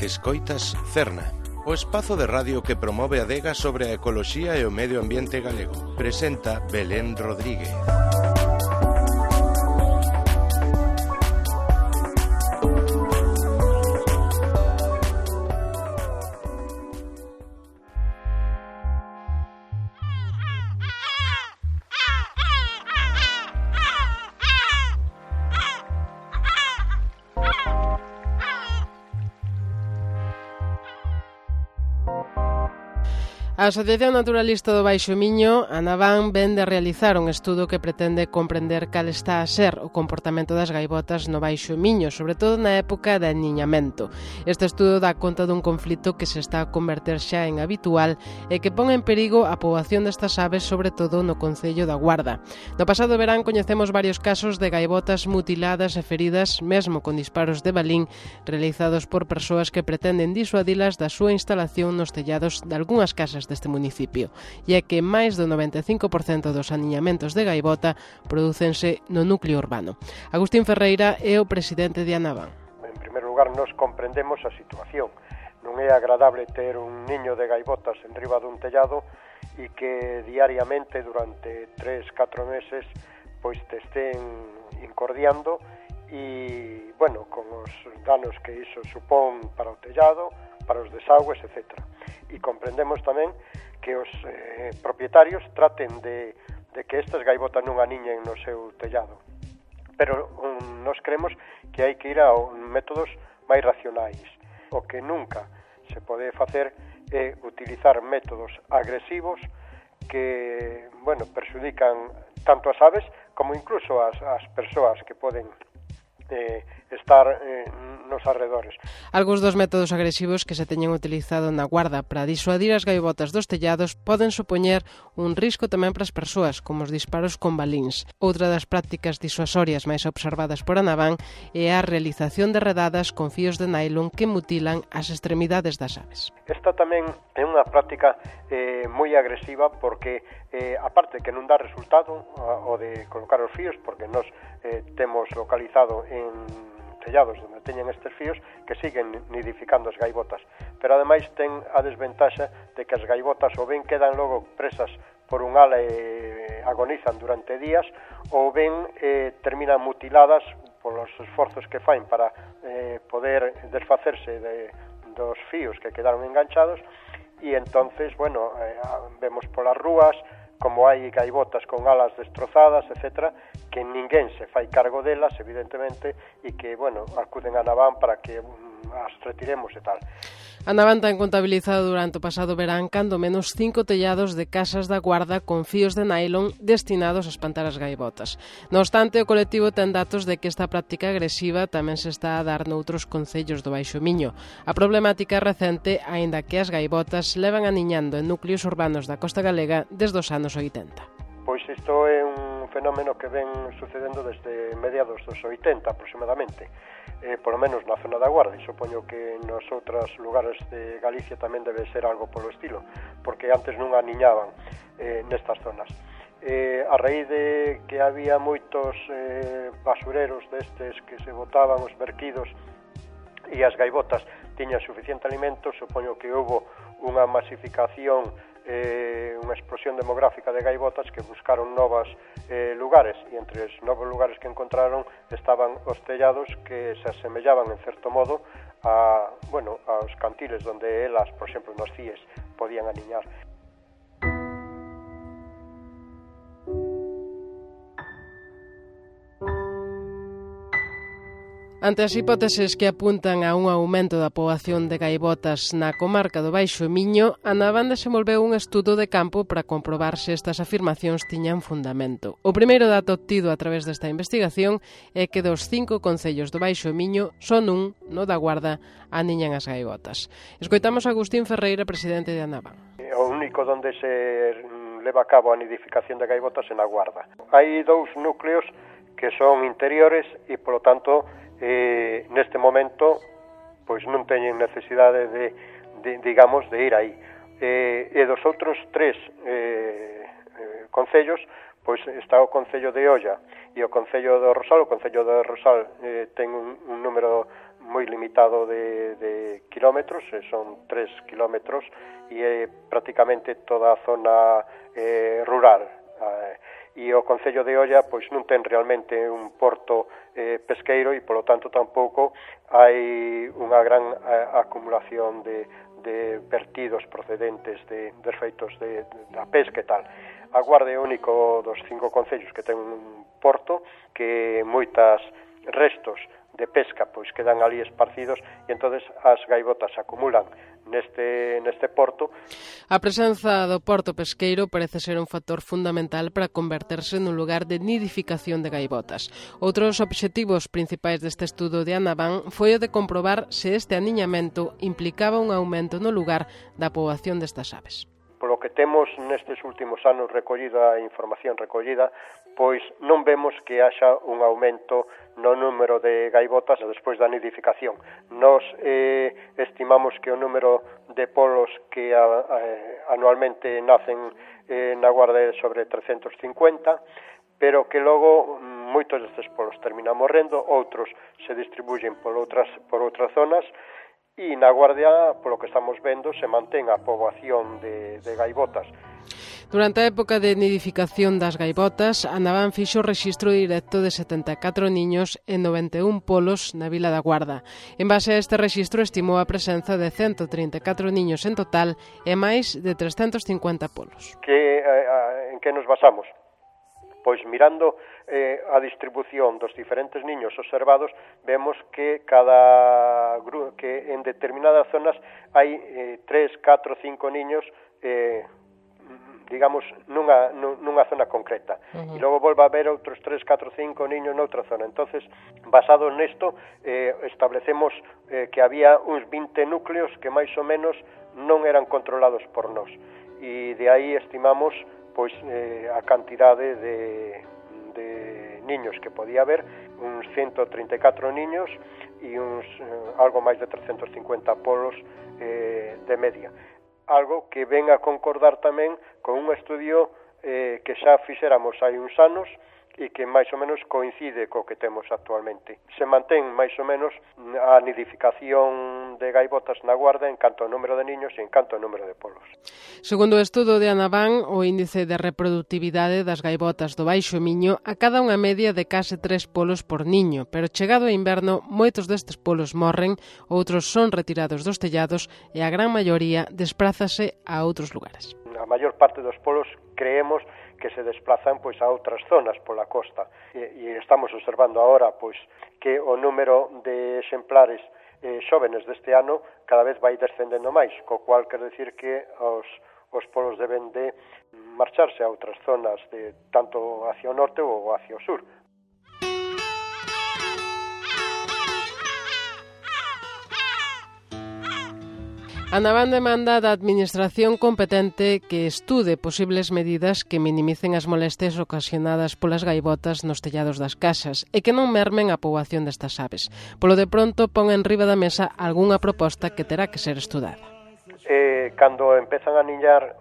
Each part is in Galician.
Escoitas Cerna, o espazo de radio que promove a adega sobre a ecoloxía e o medio ambiente galego. Presenta Belén Rodríguez. A Asociación Naturalista do Baixo Miño, Anaban, vén de realizar un estudo que pretende comprender cal está a ser o comportamento das gaivotas no Baixo Miño, sobre todo na época de aniñamento. Este estudo dá conta dun conflito que se está a converter xa en habitual e que pon en perigo a poboación destas aves, sobre todo no concello da Guarda. No pasado verán coñecemos varios casos de gaivotas mutiladas e feridas, mesmo con disparos de balín, realizados por persoas que pretenden disuadilas da súa instalación nos tellados de algunhas casas deste municipio, e é que máis do 95% dos aniñamentos de gaivota prodúcense no núcleo urbano. Agustín Ferreira é o presidente de Anaban. En primeiro lugar, nos comprendemos a situación. Non é agradable ter un niño de gaivotas en riba dun tellado e que diariamente durante 3-4 meses pois te estén incordiando e, bueno, con os danos que iso supón para o tellado, para os desagües, etc. E comprendemos tamén que os propietarios traten de que estas gaivotas non aniñen no seu tellado. Pero nos creemos que hai que ir a métodos máis racionais. O que nunca se pode facer é utilizar métodos agresivos que, bueno, perxudican tanto as aves como incluso as persoas que poden estar nos arredores. Algúns dos métodos agresivos que se teñen utilizado na Guarda para disuadir as gaivotas dos tellados poden supoñer un risco tamén para as persoas, como os disparos con balíns. Outra das prácticas disuasorias máis observadas por Anaban é a realización de redadas con fíos de nylon que mutilan as extremidades das aves. Esta tamén é unha práctica moi agresiva porque, aparte que non dá resultado o de colocar os fíos, porque nós temos localizado en tellados onde teñen estes fíos que siguen nidificando as gaivotas, pero ademais ten a desventaxa de que as gaivotas ou ben quedan logo presas por un ala e agonizan durante días, ou ben terminan mutiladas polos esforzos que fain para poder desfacerse dos fíos que quedaron enganchados, e entonces, bueno, vemos polas rúas como hai gaivotas con alas destrozadas, etc., que ninguén se fai cargo delas, evidentemente, e que, bueno, acuden a Anaban para que as retiremos e tal. Anaban ten contabilizado durante o pasado verán cando menos 5 tellados de casas da Guarda con fíos de nylon destinados a espantar as gaivotas. No obstante, o colectivo ten datos de que esta práctica agresiva tamén se está a dar noutros concellos do Baixo Miño. A problemática é recente, aínda que as gaivotas levan aniñando en núcleos urbanos da costa galega desde os anos 80. Pois isto é un fenómeno que ven sucedendo desde mediados dos 80 aproximadamente, polo menos na zona da Guarda, e supoño que nos outros lugares de Galicia tamén debe ser algo polo estilo, porque antes non aniñaban nestas zonas. A raíz de que había moitos basureros destes que se botaban os verquidos e as gaivotas tiñan suficiente alimento, supoño que houve unha masificación, unha explosión demográfica de gaivotas que buscaron novos lugares, e entre os novos lugares que encontraron estaban os tellados que se asemellaban en certo modo aos cantiles onde elas, por exemplo, nos CIES podían aniñar. Ante as hipóteses que apuntan a un aumento da poboación de gaivotas na comarca do Baixo Miño, Anaban desenvolveu un estudo de campo para comprobar se estas afirmacións tiñan fundamento. O primeiro dato obtido a través desta investigación é que dos 5 concellos do Baixo Miño, son un, no da Guarda, aniñan as gaivotas. Escoitamos a Agustín Ferreira, presidente de Anaban. O único onde se leva a cabo a nidificación de gaivotas é na Guarda. Hai 2 núcleos que son interiores e, polo tanto, neste momento pois non teñen necesidade de ir aí. E dos outros 3 concellos, pois está o concello de Olla e o concello do Rosal. O concello do Rosal ten un número moi moi limitado de kilómetros, son 3 kilómetros, e é prácticamente toda a zona rural. E o Concello de Oia pois non ten realmente un porto pesqueiro e, polo tanto, tampouco hai unha gran acumulación de vertidos procedentes de feitos da pesca e tal. A Guarda é o único dos 5 concellos que ten un porto, que moitas restos de pesca pois quedan ali esparcidos e entonces as gaivotas se acumulan neste porto. A presenza do porto pesqueiro parece ser un factor fundamental para converterse nun lugar de nidificación de gaivotas. Outros obxectivos principais deste estudo de Anabán foi o de comprobar se este aniñamento implicaba un aumento no lugar da poboación destas aves. Polo que temos nestes últimos anos recollida a información recollida, pois non vemos que haxa un aumento no número de gaivotas despois da nidificación. Nos estimamos que o número de polos que anualmente nacen na Guarda é sobre 350, pero que logo moitos destes polos terminan morrendo, outros se distribuyen por outras zonas, e na Guardia, polo que estamos vendo, se mantén a poboación de gaivotas. Durante a época de nidificación das gaivotas, Anabán fixo o rexistro directo de 74 niños e 91 polos na Vila da Guarda. En base a este rexistro estimou a presenza de 134 niños en total e máis de 350 polos. En que nos basamos? Pois mirando a distribución dos diferentes niños observados, vemos que que en determinadas zonas hai 3, 4, 5 niños digamos, nunha zona concreta. E logo volve a haber outros 3, 4, 5 niños noutra zona. Entonces, basado nesto, establecemos que había uns 20 núcleos que máis ou menos non eran controlados por nós. E de aí estimamos pois a cantidade de niños que podía haber, uns 134 niños e uns algo máis de 350 polos de media. Algo que ven a concordar tamén con un estudio que xa fixéramos hai uns anos e que máis ou menos coincide co que temos actualmente. Se mantén máis ou menos a nidificación de gaivotas na Guarda en canto ao número de niños e en canto ao número de polos. Segundo o estudo de Anabán, o índice de reproductividade das gaivotas do Baixo Miño acada unha media de case 3 polos por niño, pero chegado o inverno, moitos destes polos morren, outros son retirados dos tellados e a gran maioría desprázase a outros lugares. A maior parte dos polos creemos que se desplazan pois a outras zonas pola costa e estamos observando agora pois que o número de exemplares xóvenes deste ano cada vez vai descendendo máis, co cual quer decir que os polos deben de marcharse a outras zonas tanto hacia o norte ou hacia o sur. Anabán demanda da administración competente que estude posibles medidas que minimicen as molestias ocasionadas polas gaivotas nos tellados das casas e que non mermen a poboación destas aves. Polo de pronto pon en riba da mesa algunha proposta que terá que ser estudada. Cando empezan a niñar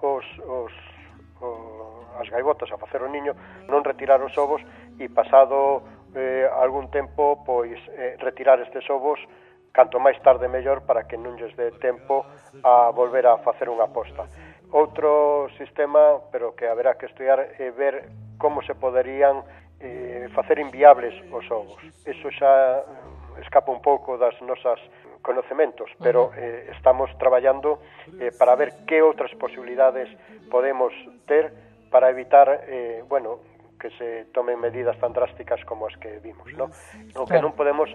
as gaivotas a facer o niño, non retirar os ovos e pasado algún tempo pois retirar estes ovos canto máis tarde mellor para que non lles dé tempo a volver a facer unha posta. Outro sistema, pero que haberá que estudiar, é ver como se poderían facer inviables os ovos. Eso xa escapa un pouco das nosas conocementos, pero estamos traballando para ver que outras posibilidades podemos ter para evitar, que se tomen medidas tan drásticas como as que vimos, ¿no? O que non podemos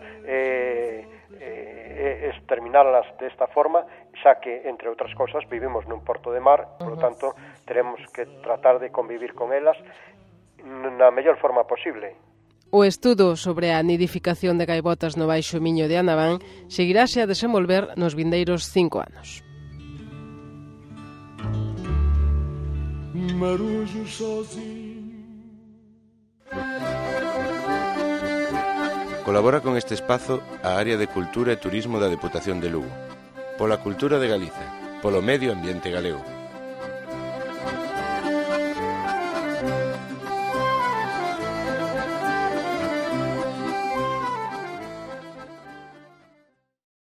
exterminarlas desta forma, xa que, entre outras cosas, vivimos nun porto de mar, por lo tanto, teremos que tratar de convivir con elas na mellor forma posible. O estudo sobre a nidificación de gaivotas no Baixo Miño de Anabán seguirase a desenvolver nos vindeiros 5 anos. Marujo sozinho. Colabora con este espazo a Área de Cultura e Turismo da Deputación de Lugo, pola cultura de Galiza, polo medio ambiente galego.